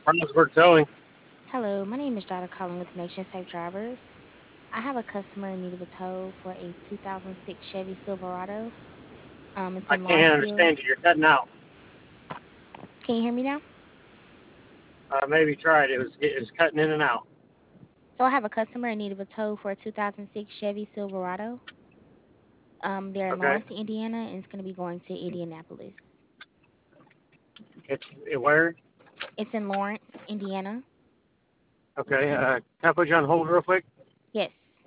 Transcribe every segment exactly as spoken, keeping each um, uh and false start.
Brownsburg Towing. Hello, my name is Jada calling with Nation Safe Drivers. I have a customer in need of a tow for a two thousand six Chevy Silverado. Um, it's I in can't Lawrenceville. understand you. You're cutting out. Can you hear me now? Uh, maybe try it. It was it was cutting in and out. So I have a customer in need of a tow for a two thousand six Chevy Silverado. Um, they're in Okay. Lawrence, Indiana, and it's going to be going to Indianapolis. It's it where? It's in Lawrence, Indiana. Okay. Uh, can I put you on hold real quick? Yes.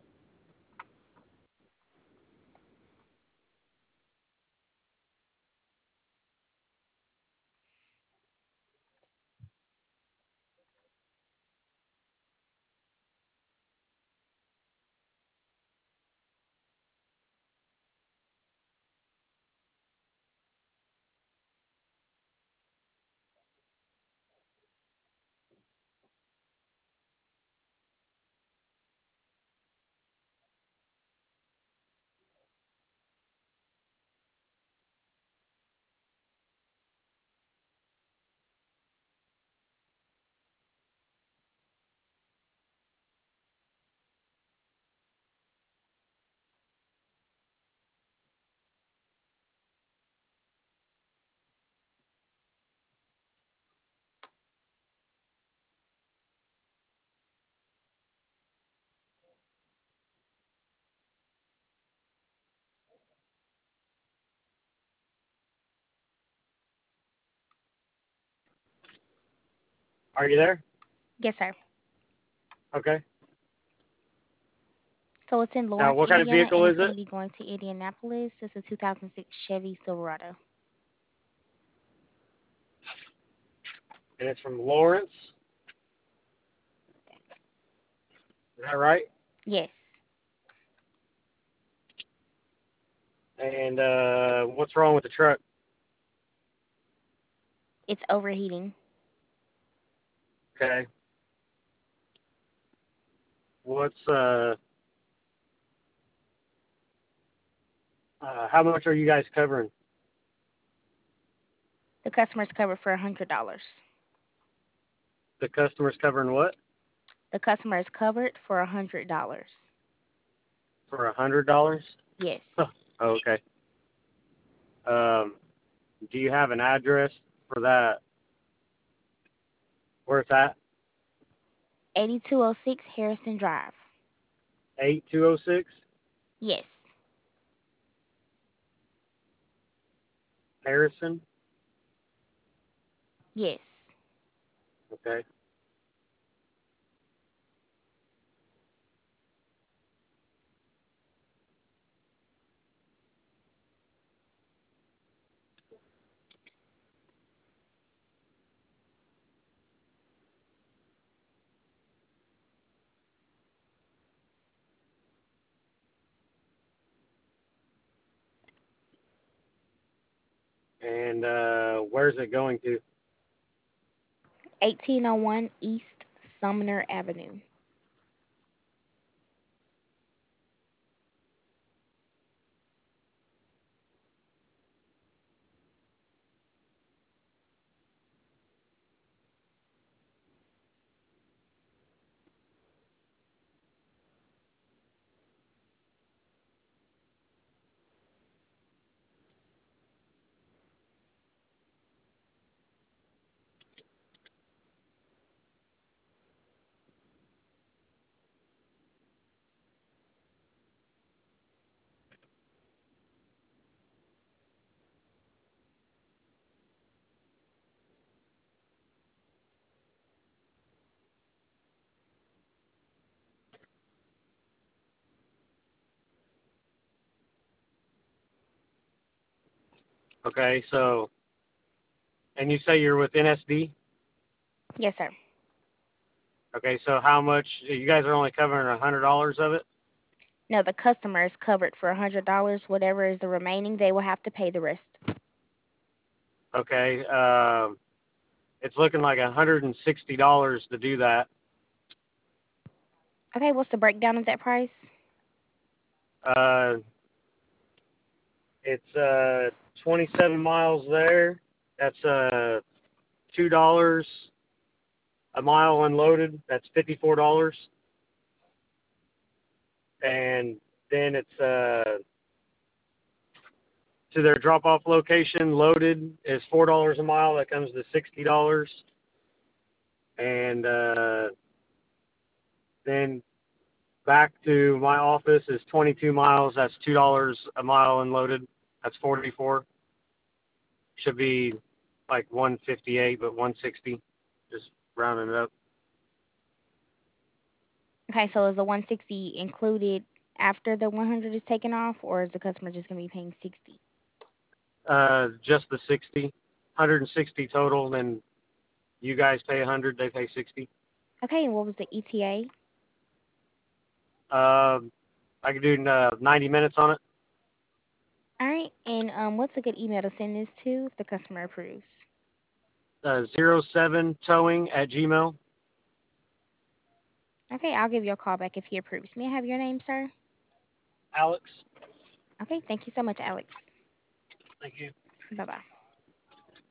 Are you there? Yes, sir. Okay. So it's in Now, Lawrence, what kind of Indiana, vehicle and it's is going it? to be going to Indianapolis. It's a two thousand six Chevy Silverado. And it's from Lawrence. Is that right? Yes. And uh, what's wrong with the truck? It's overheating. Okay. What's uh, uh how much are you guys covering? The customer's covered for one hundred dollars. The customer's covering what? The customer is covered for one hundred dollars. For a hundred dollars? Yes. Huh. Okay. Um, do you have an address for that? Where it's at? eighty-two oh six Harrison Drive. Eight two oh six Yes. Harrison. Yes. Okay. And uh, where's it going to? eighteen oh one East Sumner Avenue. Okay. So, and you say you're with N S D? Yes, sir. Okay. So how much? You guys are only covering a hundred dollars of it. No, the customer is covered for one hundred dollars. Whatever is the remaining, they will have to pay the rest. Okay. Um, it's looking like a hundred and sixty dollars to do that. Okay, what's the breakdown of that price? Uh, it's uh twenty-seven miles there. That's uh two dollars. a mile unloaded, that's fifty-four dollars. And then it's uh, to their drop-off location loaded is four dollars a mile. That comes to sixty dollars. And uh, then back to my office is twenty-two miles. That's two dollars a mile unloaded. That's forty-four. Should be like one fifty-eight, but one sixty, just rounding it up. Okay, so is the one sixty included after the one hundred is taken off, or is the customer just going to be paying sixty? Uh, just the sixty, one hundred sixty total. Then you guys pay one hundred, they pay sixty. Okay, and what was the E T A? Um, I could do uh, ninety minutes on it. All right, and um, what's a good email to send this to if the customer approves? Uh, zero seven towing at Gmail. Okay, I'll give you a call back if he approves. May I have your name, sir? Alex. Okay, thank you so much, Alex. Thank you. Bye bye.